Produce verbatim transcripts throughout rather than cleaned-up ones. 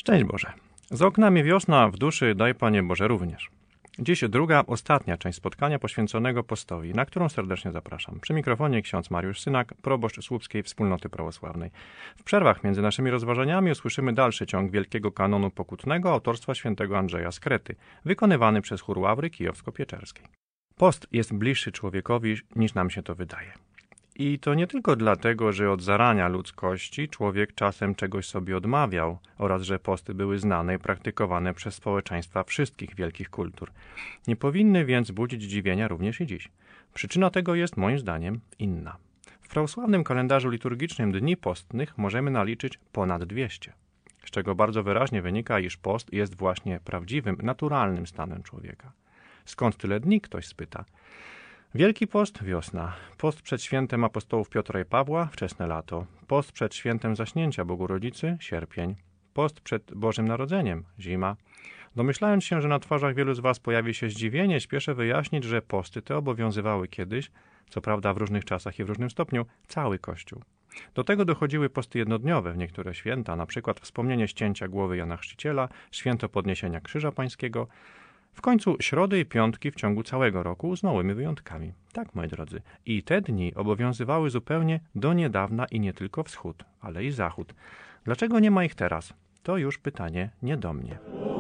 Szczęść Boże. Za oknami wiosna, w duszy daj Panie Boże również. Dziś druga, ostatnia część spotkania poświęconego postowi, na którą serdecznie zapraszam. Przy mikrofonie ksiądz Mariusz Synak, proboszcz Słupskiej Wspólnoty Prawosławnej. W przerwach między naszymi rozważaniami usłyszymy dalszy ciąg wielkiego kanonu pokutnego autorstwa świętego Andrzeja z Krety, wykonywany przez chór Ławry Kijowsko-Pieczerskiej. Post jest bliższy człowiekowi, niż nam się to wydaje. I to nie tylko dlatego, że od zarania ludzkości człowiek czasem czegoś sobie odmawiał oraz że posty były znane i praktykowane przez społeczeństwa wszystkich wielkich kultur. Nie powinny więc budzić zdziwienia również i dziś. Przyczyna tego jest moim zdaniem inna. W prawosławnym kalendarzu liturgicznym dni postnych możemy naliczyć ponad dwieście, z czego bardzo wyraźnie wynika, iż post jest właśnie prawdziwym, naturalnym stanem człowieka. Skąd tyle dni, ktoś spyta. Wielki Post, wiosna. Post przed świętem apostołów Piotra i Pawła, wczesne lato. Post przed świętem Zaśnięcia Bogu Rodzicy, sierpień. Post przed Bożym Narodzeniem, zima. Domyślając się, że na twarzach wielu z Was pojawi się zdziwienie, śpieszę wyjaśnić, że posty te obowiązywały kiedyś, co prawda w różnych czasach i w różnym stopniu, cały Kościół. Do tego dochodziły posty jednodniowe w niektóre święta, na przykład wspomnienie ścięcia głowy Jana Chrzciciela, święto podniesienia Krzyża Pańskiego, w końcu środy i piątki w ciągu całego roku z małymi wyjątkami. Tak, moi drodzy. I te dni obowiązywały zupełnie do niedawna i nie tylko wschód, ale i zachód. Dlaczego nie ma ich teraz? To już pytanie nie do mnie.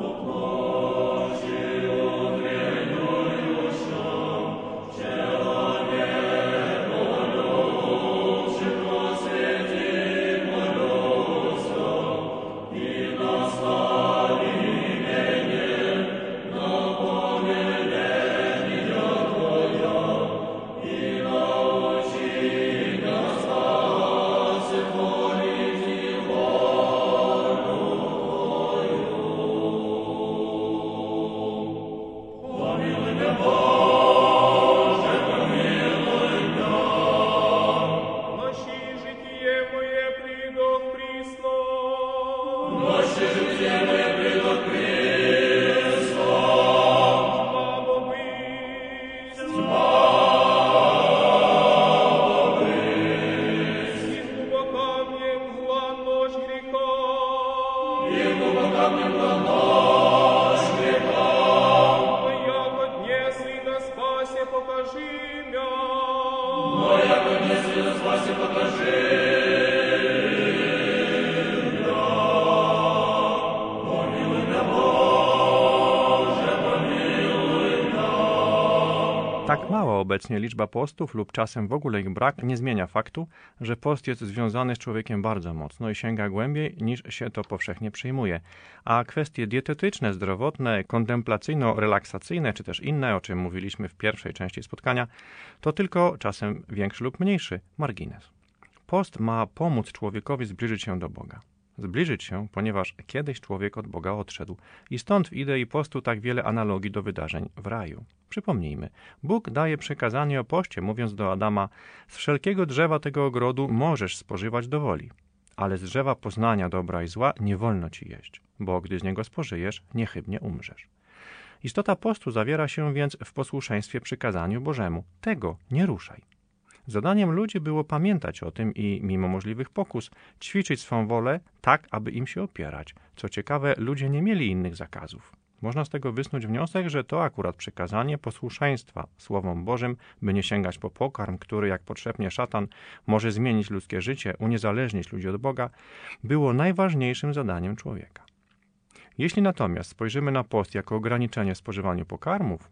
Tak mała obecnie liczba postów lub czasem w ogóle ich brak nie zmienia faktu, że post jest związany z człowiekiem bardzo mocno i sięga głębiej niż się to powszechnie przyjmuje. A kwestie dietetyczne, zdrowotne, kontemplacyjno-relaksacyjne czy też inne, o czym mówiliśmy w pierwszej części spotkania, to tylko czasem większy lub mniejszy margines. Post ma pomóc człowiekowi zbliżyć się do Boga. Zbliżyć się, ponieważ kiedyś człowiek od Boga odszedł. I stąd w idei postu tak wiele analogii do wydarzeń w raju. Przypomnijmy, Bóg daje przykazanie o poście, mówiąc do Adama: z wszelkiego drzewa tego ogrodu możesz spożywać do woli, ale z drzewa poznania dobra i zła nie wolno ci jeść, bo gdy z niego spożyjesz, niechybnie umrzesz. Istota postu zawiera się więc w posłuszeństwie przykazaniu Bożemu. Tego nie ruszaj. Zadaniem ludzi było pamiętać o tym i, mimo możliwych pokus, ćwiczyć swą wolę tak, aby im się opierać. Co ciekawe, ludzie nie mieli innych zakazów. Można z tego wysnuć wniosek, że to akurat przykazanie posłuszeństwa Słowom Bożym, by nie sięgać po pokarm, który, jak podszepnie szatan, może zmienić ludzkie życie, uniezależnić ludzi od Boga, było najważniejszym zadaniem człowieka. Jeśli natomiast spojrzymy na post jako ograniczenie w spożywaniu pokarmów,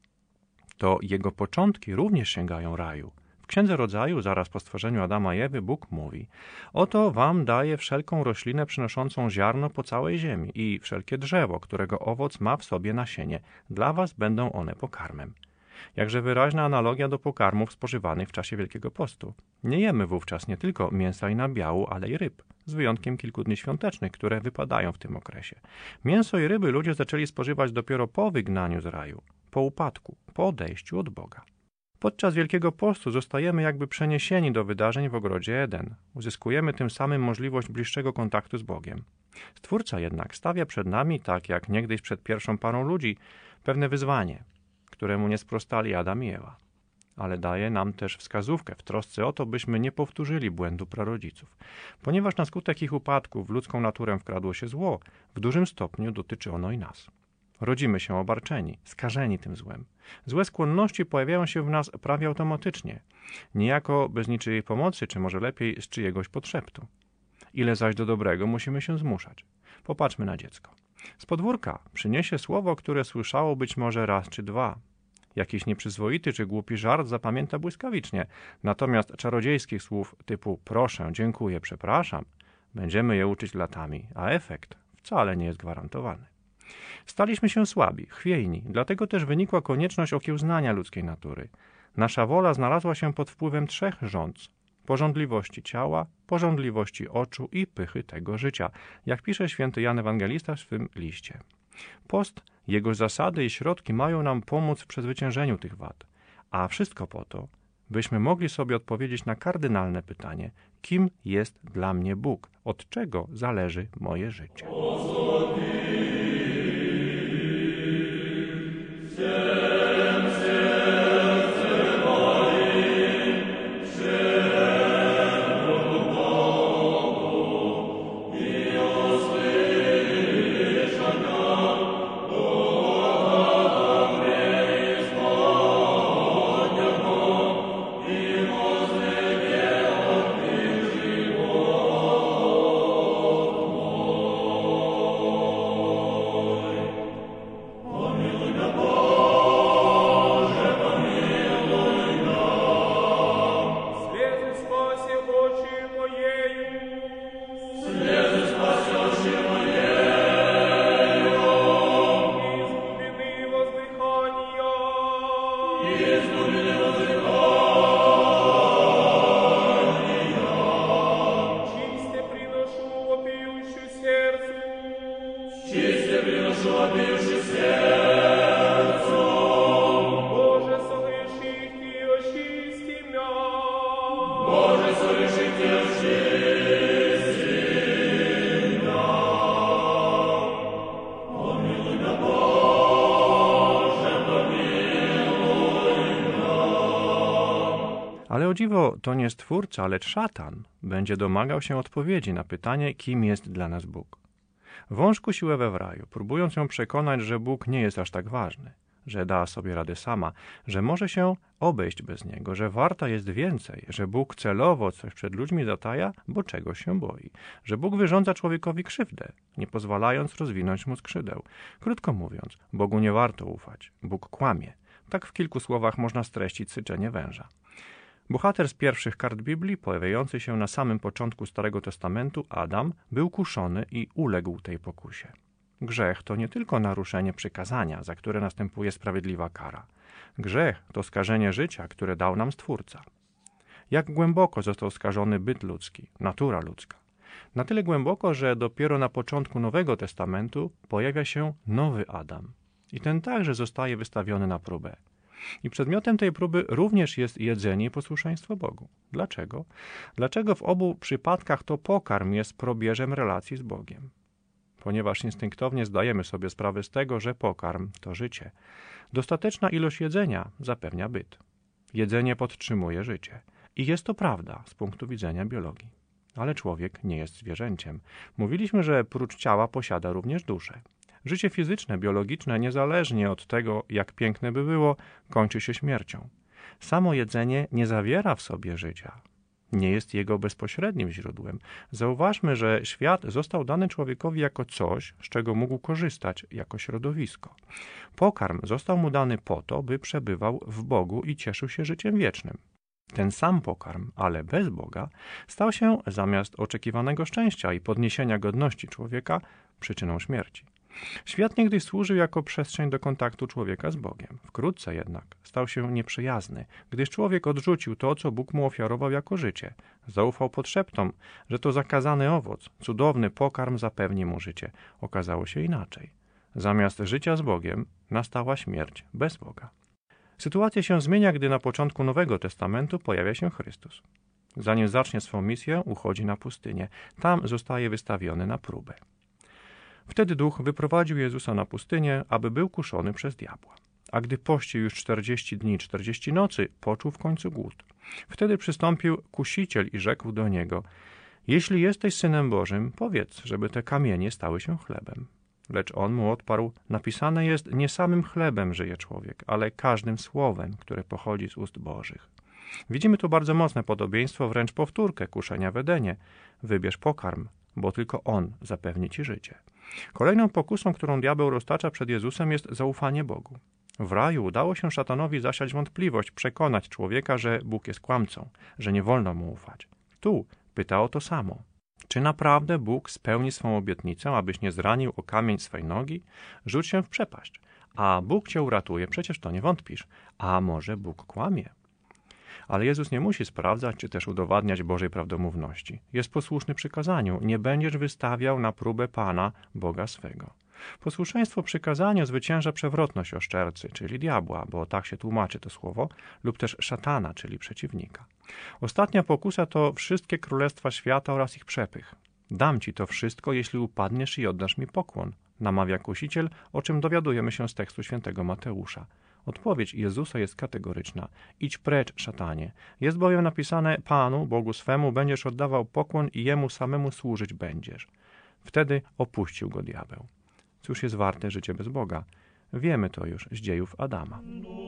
to jego początki również sięgają raju. W Księdze Rodzaju, zaraz po stworzeniu Adama i Ewy, Bóg mówi: oto wam daję wszelką roślinę przynoszącą ziarno po całej ziemi i wszelkie drzewo, którego owoc ma w sobie nasienie. Dla was będą one pokarmem. Jakże wyraźna analogia do pokarmów spożywanych w czasie Wielkiego Postu. Nie jemy wówczas nie tylko mięsa i nabiału, ale i ryb, z wyjątkiem kilku dni świątecznych, które wypadają w tym okresie. Mięso i ryby ludzie zaczęli spożywać dopiero po wygnaniu z raju, po upadku, po odejściu od Boga. Podczas Wielkiego Postu zostajemy jakby przeniesieni do wydarzeń w ogrodzie Eden. Uzyskujemy tym samym możliwość bliższego kontaktu z Bogiem. Stwórca jednak stawia przed nami, tak jak niegdyś przed pierwszą parą ludzi, pewne wyzwanie, któremu nie sprostali Adam i Ewa. ale daje nam też wskazówkę w trosce o to, byśmy nie powtórzyli błędu prarodziców. Ponieważ na skutek ich upadków w ludzką naturę wkradło się zło, w dużym stopniu dotyczy ono i nas. Rodzimy się obarczeni, skażeni tym złem. Złe skłonności pojawiają się w nas prawie automatycznie, niejako bez niczyjej pomocy, czy może lepiej z czyjegoś podszeptu. Ile zaś do dobrego musimy się zmuszać. Popatrzmy na dziecko. Z podwórka przyniesie słowo, które słyszało być może raz czy dwa. Jakiś nieprzyzwoity czy głupi żart zapamięta błyskawicznie, natomiast czarodziejskich słów typu proszę, dziękuję, przepraszam, będziemy je uczyć latami, a efekt wcale nie jest gwarantowany. Staliśmy się słabi, chwiejni, dlatego też wynikła konieczność okiełznania ludzkiej natury. Nasza wola znalazła się pod wpływem trzech żądz: pożądliwości ciała, pożądliwości oczu i pychy tego życia, jak pisze święty Jan Ewangelista w swym liście. Post, jego zasady i środki mają nam pomóc w przezwyciężeniu tych wad, a wszystko po to, byśmy mogli sobie odpowiedzieć na kardynalne pytanie: kim jest dla mnie Bóg? Od czego zależy moje życie? Ale o dziwo, to nie Stwórca, lecz szatan będzie domagał się odpowiedzi na pytanie, kim jest dla nas Bóg. Wąż kusił we w raju, próbując ją przekonać, że Bóg nie jest aż tak ważny, że da sobie radę sama, że może się obejść bez Niego, że warta jest więcej, że Bóg celowo coś przed ludźmi zataja, bo czegoś się boi, że Bóg wyrządza człowiekowi krzywdę, nie pozwalając rozwinąć mu skrzydeł. Krótko mówiąc, Bogu nie warto ufać, Bóg kłamie. Tak w kilku słowach można streścić syczenie węża. Bohater z pierwszych kart Biblii, pojawiający się na samym początku Starego Testamentu, Adam, był kuszony i uległ tej pokusie. Grzech to nie tylko naruszenie przykazania, za które następuje sprawiedliwa kara. Grzech to skażenie życia, które dał nam Stwórca. Jak głęboko został skażony byt ludzki, natura ludzka? Na tyle głęboko, że dopiero na początku Nowego Testamentu pojawia się nowy Adam. I ten także zostaje wystawiony na próbę. I przedmiotem tej próby również jest jedzenie i posłuszeństwo Bogu. Dlaczego? Dlaczego w obu przypadkach to pokarm jest probierzem relacji z Bogiem? Ponieważ instynktownie zdajemy sobie sprawę z tego, że pokarm to życie. Dostateczna ilość jedzenia zapewnia byt. Jedzenie podtrzymuje życie. I jest to prawda z punktu widzenia biologii. Ale człowiek nie jest zwierzęciem. Mówiliśmy, że prócz ciała posiada również duszę. Życie fizyczne, biologiczne, niezależnie od tego, jak piękne by było, kończy się śmiercią. Samo jedzenie nie zawiera w sobie życia. Nie jest jego bezpośrednim źródłem. Zauważmy, że świat został dany człowiekowi jako coś, z czego mógł korzystać, jako środowisko. Pokarm został mu dany po to, by przebywał w Bogu i cieszył się życiem wiecznym. Ten sam pokarm, ale bez Boga, stał się zamiast oczekiwanego szczęścia i podniesienia godności człowieka przyczyną śmierci. Świat niegdyś służył jako przestrzeń do kontaktu człowieka z Bogiem. Wkrótce jednak stał się nieprzyjazny, gdyż człowiek odrzucił to, co Bóg mu ofiarował jako życie. Zaufał podszeptom, że to zakazany owoc, cudowny pokarm zapewni mu życie. Okazało się inaczej. Zamiast życia z Bogiem nastała śmierć bez Boga. Sytuacja się zmienia, gdy na początku Nowego Testamentu pojawia się Chrystus. Zanim zacznie swą misję, uchodzi na pustynię. Tam zostaje wystawiony na próbę. Wtedy Duch wyprowadził Jezusa na pustynię, aby był kuszony przez diabła. a gdy pościł już czterdzieści dni, czterdzieści nocy, poczuł w końcu głód. Wtedy przystąpił kusiciel i rzekł do niego: jeśli jesteś Synem Bożym, powiedz, żeby te kamienie stały się chlebem. Lecz on mu odparł: napisane jest, nie samym chlebem żyje człowiek, ale każdym słowem, które pochodzi z ust Bożych. Widzimy tu bardzo mocne podobieństwo, wręcz powtórkę kuszenia w Edenie. Wybierz pokarm, bo tylko on zapewni ci życie. Kolejną pokusą, którą diabeł roztacza przed Jezusem, jest zaufanie Bogu. W raju udało się szatanowi zasiać wątpliwość, przekonać człowieka, że Bóg jest kłamcą, że nie wolno mu ufać. Tu pyta o to samo. Czy naprawdę Bóg spełni swą obietnicę, abyś nie zranił o kamień swej nogi? Rzuć się w przepaść. A Bóg cię uratuje, przecież to nie wątpisz. A może Bóg kłamie? Ale Jezus nie musi sprawdzać, czy też udowadniać Bożej prawdomówności. Jest posłuszny przykazaniu. Nie będziesz wystawiał na próbę Pana, Boga swego. Posłuszeństwo przykazaniu zwycięża przewrotność oszczercy, czyli diabła, bo tak się tłumaczy to słowo, lub też szatana, czyli przeciwnika. Ostatnia pokusa to wszystkie królestwa świata oraz ich przepych. Dam ci to wszystko, jeśli upadniesz i oddasz mi pokłon, namawia kusiciel, o czym dowiadujemy się z tekstu świętego Mateusza. Odpowiedź Jezusa jest kategoryczna. Idź precz, szatanie. Jest bowiem napisane: Panu, Bogu swemu, będziesz oddawał pokłon i Jemu samemu służyć będziesz. Wtedy opuścił go diabeł. Cóż jest warte życie bez Boga? Wiemy to już z dziejów Adama.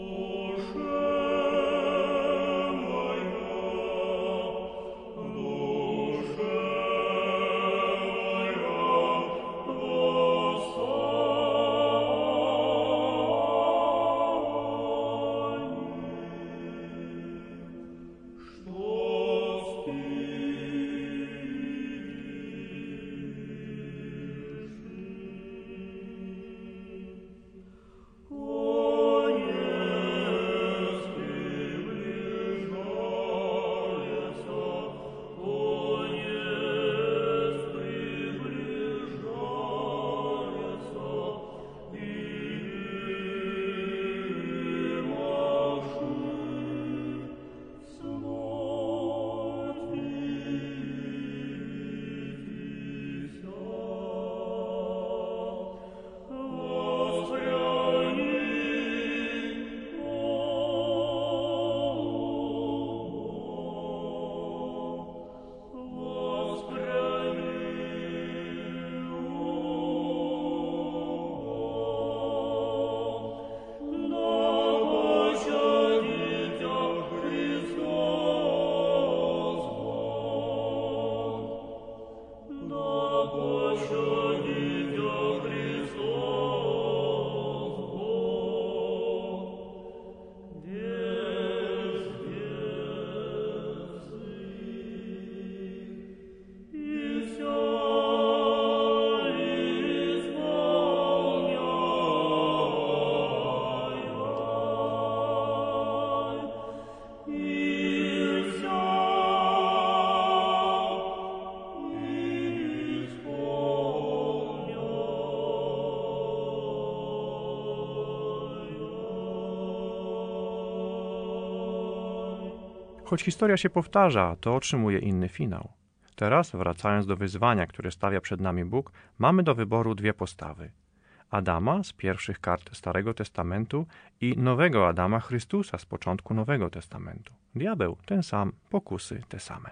Choć historia się powtarza, to otrzymuje inny finał. Teraz, wracając do wyzwania, które stawia przed nami Bóg, mamy do wyboru dwie postawy. Adama z pierwszych kart Starego Testamentu i nowego Adama, Chrystusa z początku Nowego Testamentu. Diabeł ten sam, pokusy te same.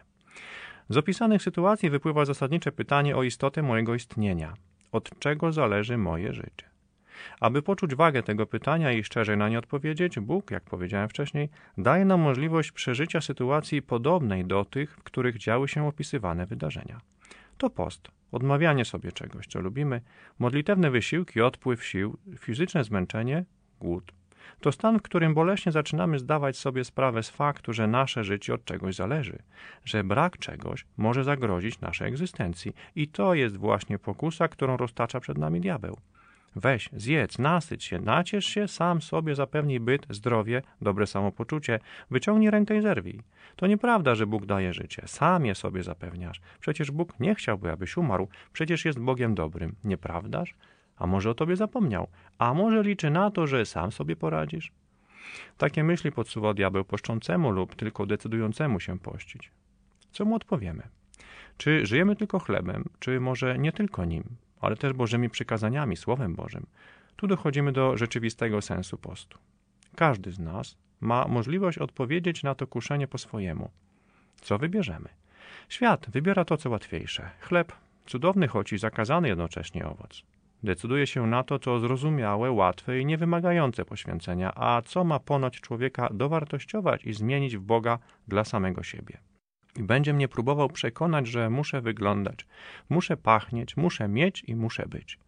Z opisanych sytuacji wypływa zasadnicze pytanie o istotę mojego istnienia. Od czego zależy moje życie? Aby poczuć wagę tego pytania i szczerze na nie odpowiedzieć, Bóg, jak powiedziałem wcześniej, daje nam możliwość przeżycia sytuacji podobnej do tych, w których działy się opisywane wydarzenia. To post, odmawianie sobie czegoś, co lubimy, modlitewne wysiłki, odpływ sił, fizyczne zmęczenie, głód. To stan, w którym boleśnie zaczynamy zdawać sobie sprawę z faktu, że nasze życie od czegoś zależy, że brak czegoś może zagrozić naszej egzystencji. I to jest właśnie pokusa, którą roztacza przed nami diabeł. Weź, zjedz, nasyć się, naciesz się, sam sobie zapewnij byt, zdrowie, dobre samopoczucie, wyciągnij rękę i zerwij. To nieprawda, że Bóg daje życie, sam je sobie zapewniasz. Przecież Bóg nie chciałby, abyś umarł, przecież jest Bogiem dobrym, nieprawdaż? A może o tobie zapomniał? A może liczy na to, że sam sobie poradzisz? Takie myśli podsuwa diabeł poszczącemu lub tylko decydującemu się pościć. Co mu odpowiemy? Czy żyjemy tylko chlebem, czy może nie tylko nim, ale też Bożymi przykazaniami, Słowem Bożym? Tu dochodzimy do rzeczywistego sensu postu. Każdy z nas ma możliwość odpowiedzieć na to kuszenie po swojemu. Co wybierzemy? Świat wybiera to, co łatwiejsze. Chleb, cudowny, choć i zakazany jednocześnie owoc. Decyduje się na to, co zrozumiałe, łatwe i niewymagające poświęcenia, a co ma ponoć człowieka dowartościować i zmienić w Boga dla samego siebie. I będzie mnie próbował przekonać, że muszę wyglądać, muszę pachnieć, muszę mieć i muszę być.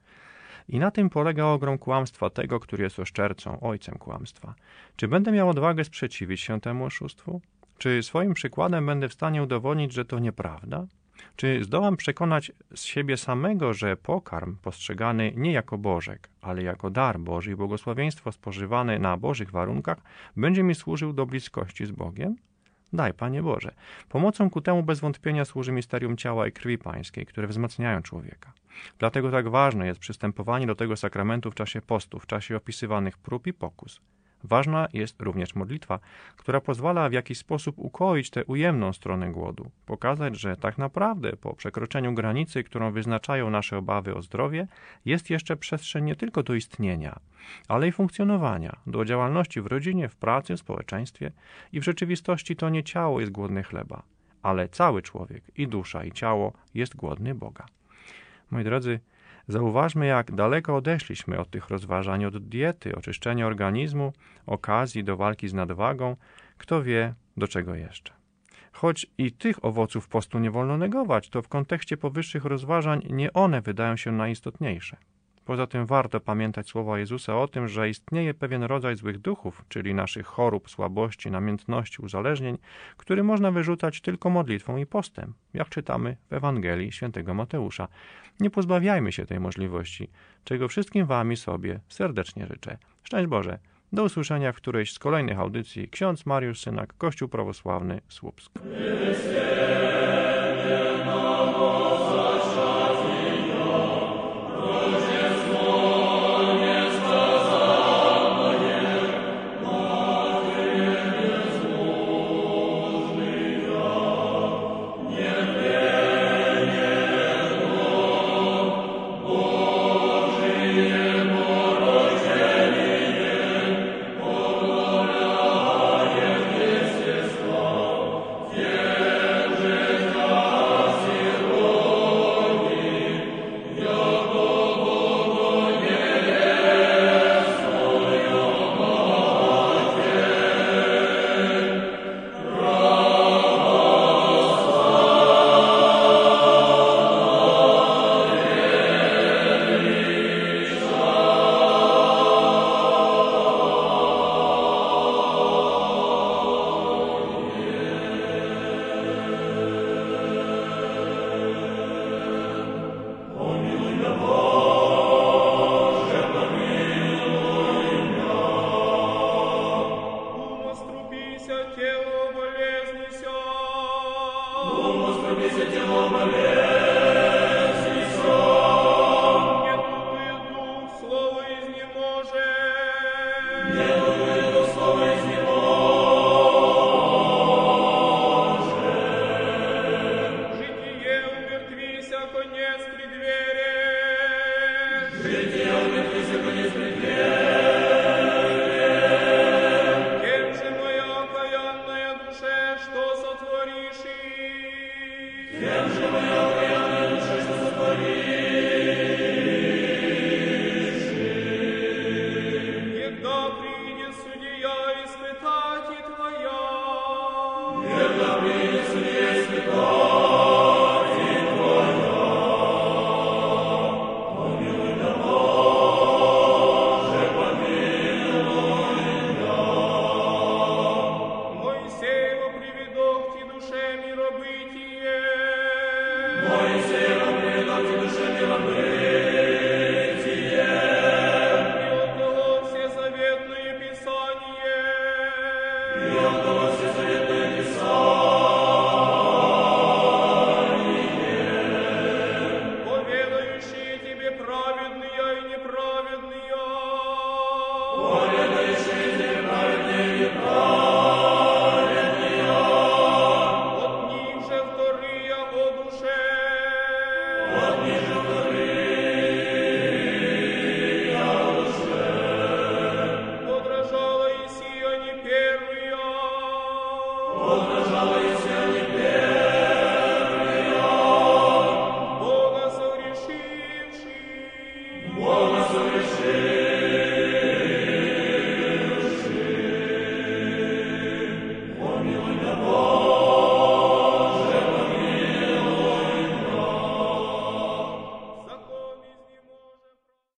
I na tym polega ogrom kłamstwa tego, który jest oszczercą, ojcem kłamstwa. Czy będę miał odwagę sprzeciwić się temu oszustwu? Czy swoim przykładem będę w stanie udowodnić, że to nieprawda? Czy zdołam przekonać z siebie samego, że pokarm postrzegany nie jako bożek, ale jako dar Boży i błogosławieństwo spożywane na Bożych warunkach będzie mi służył do bliskości z Bogiem? Daj, Panie Boże. Pomocą ku temu bez wątpienia służy misterium ciała i krwi Pańskiej, które wzmacniają człowieka. Dlatego tak ważne jest przystępowanie do tego sakramentu w czasie postu, w czasie opisywanych prób i pokus. Ważna jest również modlitwa, która pozwala w jakiś sposób ukoić tę ujemną stronę głodu, pokazać, że tak naprawdę po przekroczeniu granicy, którą wyznaczają nasze obawy o zdrowie, jest jeszcze przestrzeń nie tylko do istnienia, ale i funkcjonowania, do działalności w rodzinie, w pracy, w społeczeństwie i w rzeczywistości to nie ciało jest głodne chleba, ale cały człowiek, i dusza, i ciało jest głodny Boga. Moi drodzy, zauważmy, jak daleko odeszliśmy od tych rozważań, od diety, oczyszczenia organizmu, okazji do walki z nadwagą, kto wie, do czego jeszcze. Choć i tych owoców postu nie wolno negować, to w kontekście powyższych rozważań nie one wydają się najistotniejsze. Poza tym warto pamiętać słowa Jezusa o tym, że istnieje pewien rodzaj złych duchów, czyli naszych chorób, słabości, namiętności, uzależnień, który można wyrzucać tylko modlitwą i postem, jak czytamy w Ewangelii świętego Mateusza. Nie pozbawiajmy się tej możliwości, czego wszystkim wam i sobie serdecznie życzę. Szczęść Boże! Do usłyszenia w którejś z kolejnych audycji. Ksiądz Mariusz Synak, Kościół Prawosławny, Słupsk. Wiem, że moja